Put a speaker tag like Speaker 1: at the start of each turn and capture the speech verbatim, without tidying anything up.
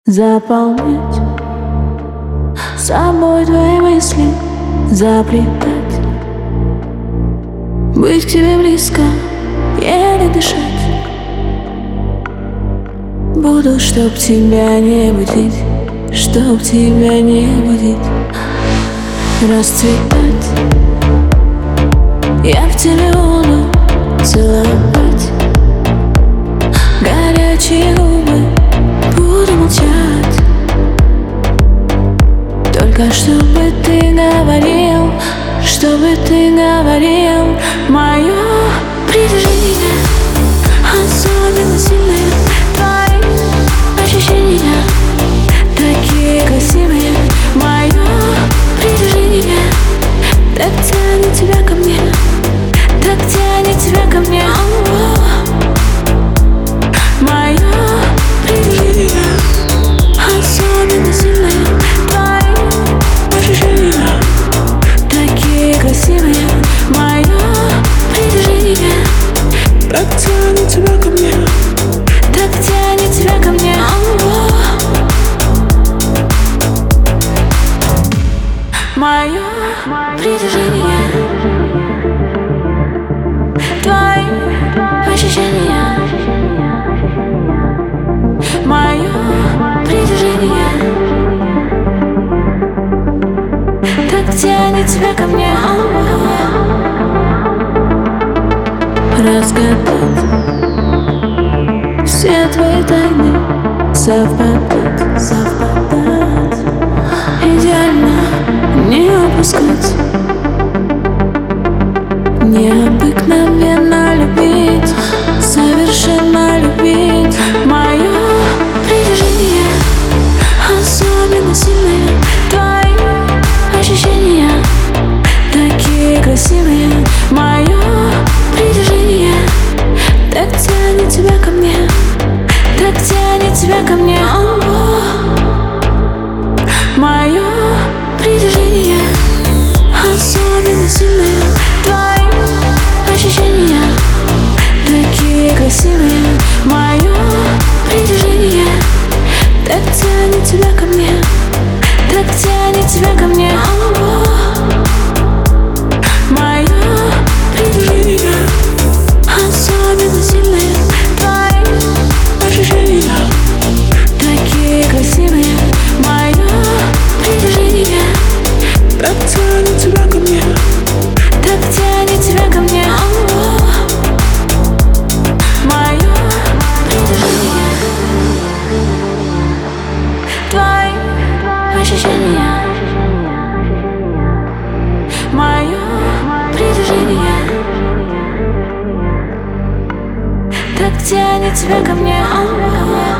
Speaker 1: Заполнять собой твои мысли, заплетать, быть к тебе близко, еле дышать. Буду, чтоб тебя не будить, чтоб тебя не будить, расцветать. Я в тебе буду целовать горячие губы, буду молчать. Только чтобы ты говорил, чтобы ты говорил. Мое притяжение особенно сильное, твои ощущения такие красивые. Мое притяжение так тянет тебя ко мне, так тянет тебя ко мне. Мое притяжение особенно сильное, твои ощущения такие красивые. Мое притяжение так тянет тебя ко мне, так тянет тебя ко мне. Мое притяжение, твои ощущения. Мое притяжение так тянет тебя ко мне. Разгадать все твои тайны, совпадать, совпадать, идеально не упускать, необыкновенно любить, совершенно любить. Мое притяжение особенно сильное, твои ощущения такие красивые. Мое притяжение так тянет тебя ко мне, так тянет тебя ко мне. Мое притяжение особенно сильное, твои ощущения такие красивые. Мое притяжение так тянет тебя ко мне, так тянет тебя ко мне. Мое притяжение особенно сильное, твои ощущения такие красивые. Мое притяжение так тянет тебя ко мне, так тянет тебя ко мне. Мое притяжение, твои ощущения. Мое притяжение так тянет тебя ко мне.